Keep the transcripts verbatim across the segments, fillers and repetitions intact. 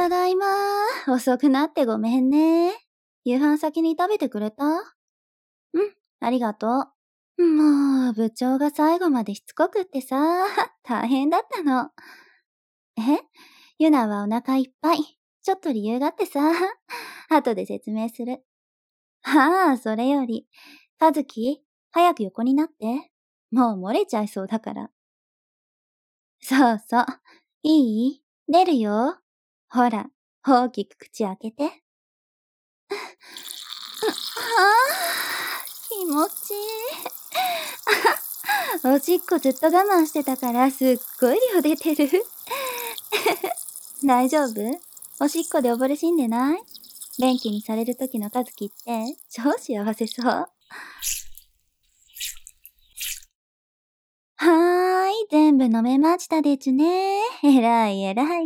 ただいま。遅くなってごめんね。夕飯先に食べてくれた？うん、ありがとう。もう、部長が最後までしつこくってさ、大変だったの。え？ユナはお腹いっぱい。ちょっと理由があってさ、後で説明する。はあ、それより、かずき、早く横になって。もう漏れちゃいそうだから。そうそう。いい？出るよ。ほら、大きく口開けて。はあ、気持ちいい。おしっこずっと我慢してたからすっごい量出てる。大丈夫？おしっこで溺れ死んでない？便器にされる時のかずきって超幸せそう。はーい、全部飲めましたでちゅね。えらいえらい。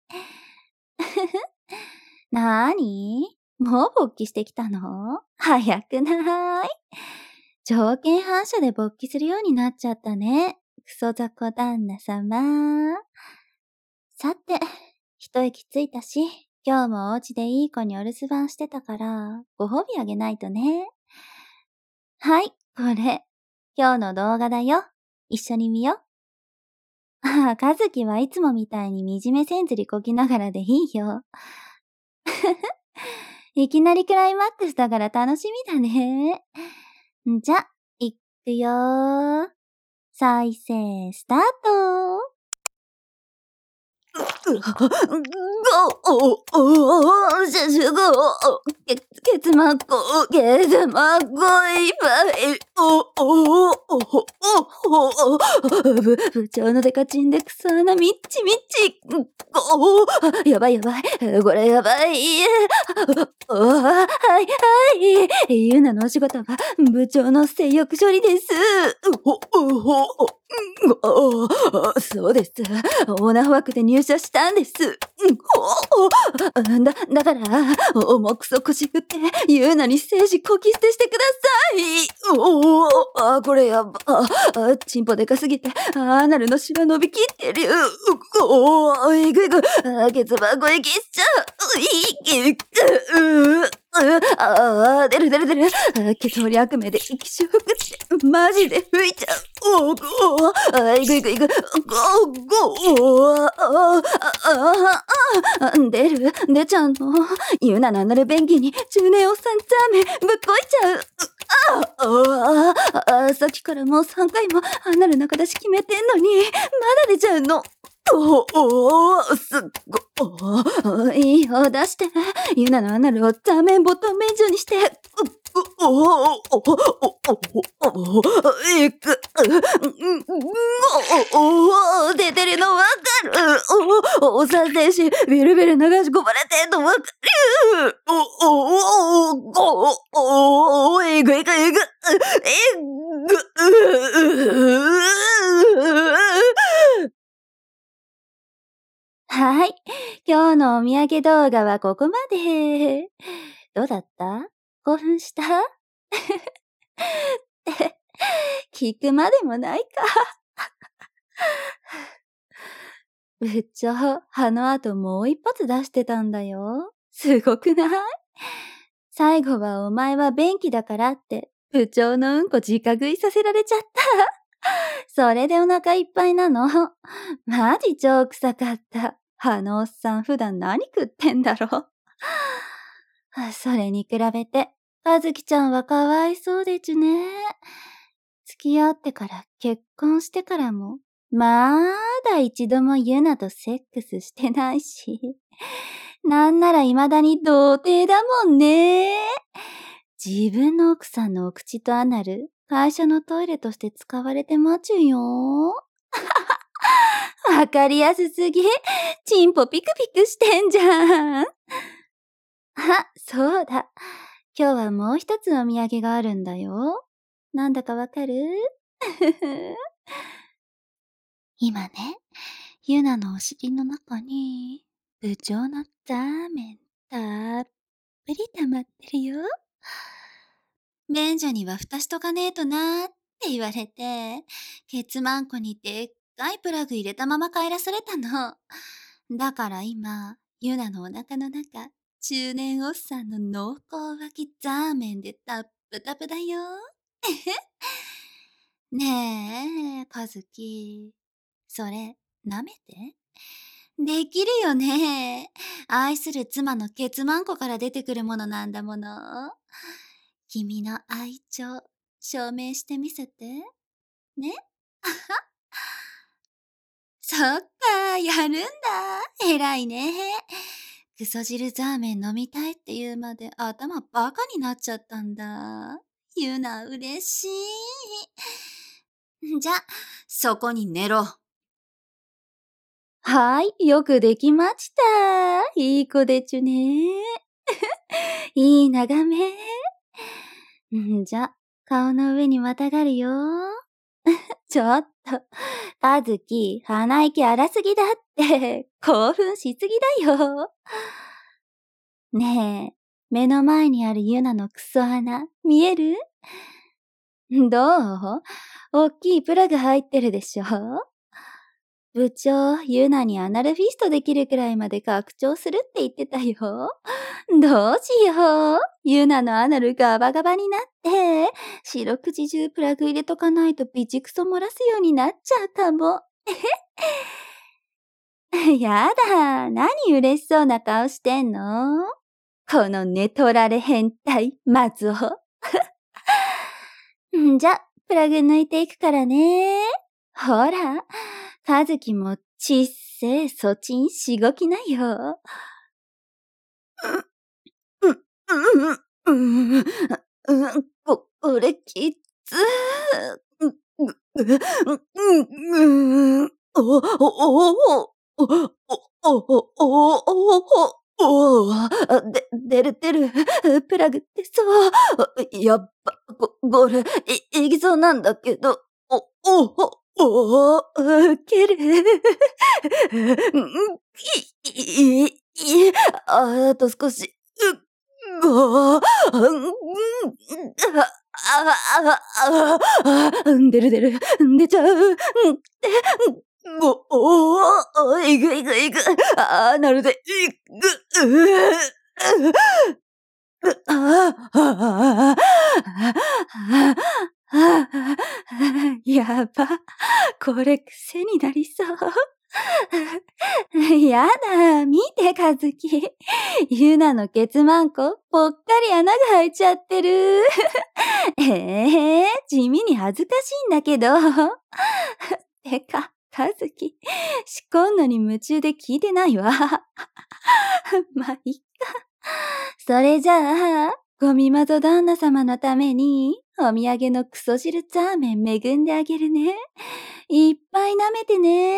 なーに？もう勃起してきたの？早くない？条件反射で勃起するようになっちゃったね。クソ雑魚旦那様。さて、一息ついたし、今日もお家でいい子にお留守番してたから、ご褒美あげないとね。はい、これ。今日の動画だよ。一緒に見よ。ああ、かずきはいつもみたいに惨めせんずりこきながらでいいよ。いきなりクライマックスだから楽しみだね。じゃ、いくよー。再生スタート。ご、お、お、しゃしゅご、け、けつまっこ、けつまっこいっぱい、お、お、お、お、お、ぶ、部長のデカチンで草穴みっちみっち、ご、やばいやばい、これやばい。お、はい、はい。ゆうなのお仕事は部長の性欲処理です。お、お、お、お、そうです。オーナー枠で入社したんです。だ、だから、重くそ腰振って、言うなに精子こき捨てしてください。おお、これやば。チンポでかすぎて、アナルのシワ伸びきってる。おお、えぐいぐ、ケツバコ息しちゃう。いき、う、ああ、出る出る出る。ケツ掘り悪名で息しふくって、マジで吹いちゃう。おお、あ、いくいくいく、ご、ご、あ、あ、あ、あ、出る、出ちゃうの。ゆうなのアナル便器に中年おっさんザーメンぶっこいちゃう。あ、あ、あ、さっきからもうさんかいもアナル中出し決めてんのに、まだ出ちゃうの。おお、すっご、いいよ、出して。ゆなのアナルをザーメンボトン免除にして。おお、おお、おお、いく、おお、出てるのわかる。おお、させし、ビルビル流し込まれてんのわかる。おお、おお、おお、いくいくいく、えぐ、はい。今日のお土産動画はここまで。どうだった？興奮した？聞くまでもないか。部長、あの後もう一発出してたんだよ。すごくない？最後はお前は便器だからって、部長のうんこ直食いさせられちゃった。それでお腹いっぱいなの。マジ超臭かった。あのおっさん普段何食ってんだろう。それに比べて、かずきちゃんはかわいそうでちゅね。付き合ってから結婚してからも、まだ一度もユナとセックスしてないし。なんなら未だに童貞だもんね。自分の奥さんのお口とアナル、会社のトイレとして使われてまちゅよ。わかりやすすぎ。チンポピクピクしてんじゃん。あ、そうだ。今日はもう一つお土産があるんだよ。なんだかわかる？今ね、ユナのお尻の中に、部長のザーメンたっぷり溜まってるよ。便所には蓋しとかねえとなーって言われて、ケツマンコにでっかいプラグ入れたまま帰らされたの。だから今、 ユナのお腹の中、中年おっさんの濃厚湧きザーメンでタップタプだよ。ねえ、カズキ。それ、舐めて？できるよね。愛する妻のケツマンコから出てくるものなんだもの。君の愛情、証明してみせて。ね？そっか、やるんだ。偉いね。クソ汁ザーメン飲みたいって言うまで頭バカになっちゃったんだ。ユナ嬉しい。じゃ、そこに寝ろ。はい、よくできました。いい子でちゅね。いい眺め。んじゃ、顔の上にまたがるよ。ちょっと、カズキ、鼻息荒すぎだって、興奮しすぎだよ。ねえ、目の前にあるユナのクソ穴、見える？どう？おっきいプラグ入ってるでしょ？部長、ユナにアナルフィストできるくらいまで拡張するって言ってたよ。どうしよう。ユナのアナルガバガバになって、四六時中プラグ入れとかないとビチクソ漏らすようになっちゃうかも。やだ、何嬉しそうな顔してんの？この寝取られ変態、松尾。じゃ、プラグ抜いていくからね。ほら、かずきもちっせえそちんしごきなよ。う、う、う、う、う、こ、これきつー。う、う、う、う、お、お、お、お、お、お、お、お、お、お、で、出る出る。プラグってそう。やっぱ、こ、これ、い、いきそうなんだけど、お、お、お、お、ウケる。い、い、い、あと少し。ごー、うん、あ、あ、あ、あ、出る出る、出ちゃう。ご、おー、いくいくいく。あ、なるで、いく、う、あ、あ、あ、やば。これ癖になりそう。やだ、見て、かずき。ゆなのケツマンコ、ぽっかり穴が開いちゃってる。ええー、地味に恥ずかしいんだけど。てか、かずき、仕込んのに夢中で聞いてないわ。まあ、いっか。それじゃあ、ゴミマゾ旦那様のために、お土産のクソ汁ザーメン恵んであげるね。いっぱい舐めてね。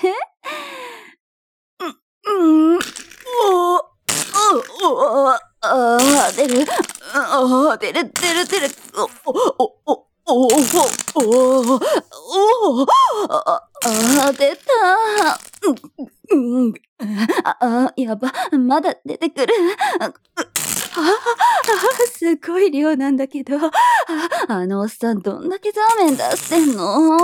う、うん、お、お、お、ああ、出る。ああ、出る、出る、出る。お、お、お、お、お、お、お、ああ、出た。うん、ああ、やば、まだ出てくる。ああ、すごい量なんだけど。あ、あのおっさんどんだけザーメン出してんの？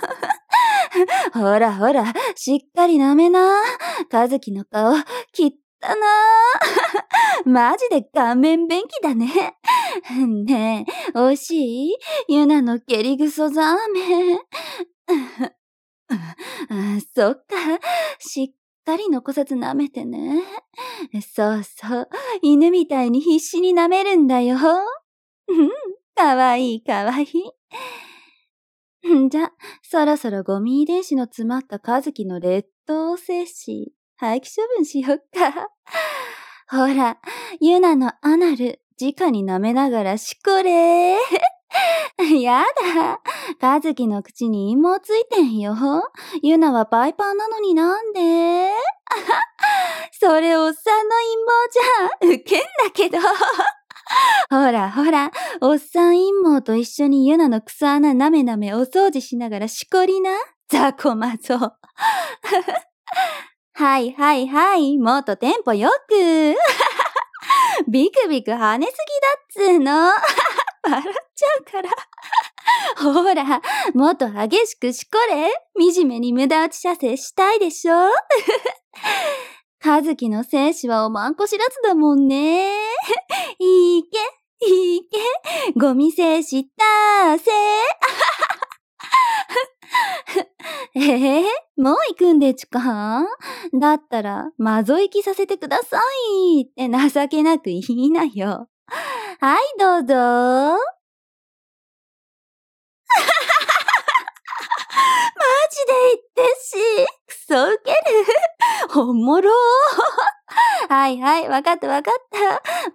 ほらほら、しっかり舐めな。かずきの顔、きったな。マジで顔面便器だね。ねえ、美味しい？ユナの蹴りぐそザーメン。そっか、しっかり残さず舐めてね。そうそう、犬みたいに必死に舐めるんだよ。うん、かわいいかわいい。じゃ、そろそろゴミ遺伝子の詰まったカズキの劣等精子、廃棄処分しよっか。ほら、ユナのアナル、直に舐めながらしこれー。やだ。カズキの口に陰謀ついてんよ。ユナはパイパーなのになんで？それおっさんの陰謀じゃん。ウケんだけど。ほらほら、おっさん陰謀と一緒にユナの草穴なめなめお掃除しながらしこりな。ザコマゾ。はいはいはい、もっとテンポよく。ビクビク跳ねすぎだっつーの。笑っちゃうから。ほら、もっと激しくしこれ。惨めに無駄打ち射精したいでしょ？ はずきの精子はおまんこ知らずだもんね。いいけ、いいけ、ゴミ精子だせ。えー、もう行くんでちか？だったら、まぞ行きさせてくださいって情けなく言いなよ。はい、どうぞ。マジで言ってし、クソウケる。おもろー。はいはい、わかったわかった。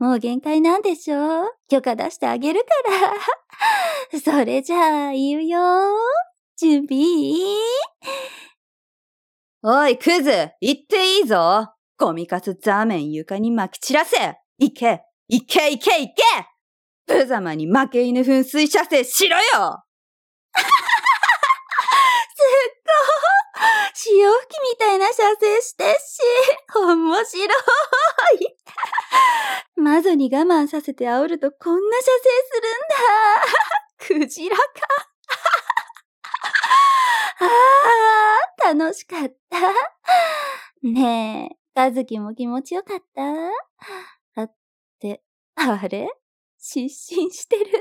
もう限界なんでしょ？許可出してあげるから。それじゃあ、言うよ。準備おい、クズ、行っていいぞ。ゴミかすザーメン床に撒き散らせ。行け、行け、行け、行け。無様に負け犬噴水射精しろよ。すっごい。潮吹きみたいな射精してっし。面白い。マゾに我慢させて煽るとこんな射精するんだ。クジラか。ああ、楽しかった。ねえ、カズキも気持ちよかった？あって、あれ？失神してる？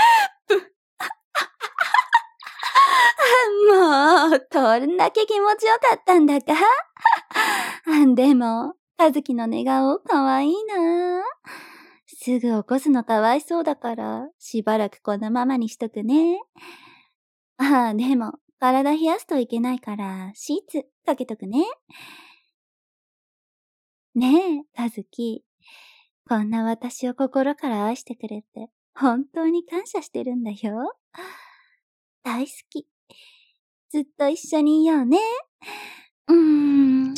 もう、どんだけ気持ちよかったんだか。でも、カズキの寝顔かわいいな。すぐ起こすのかわいそうだから、しばらくこのままにしとくね。ああ、でも、体冷やすといけないから、シーツかけとくね。ねえ、カズキ。こんな私を心から愛してくれて、本当に感謝してるんだよ。大好き。ずっと一緒にいようね。うーん。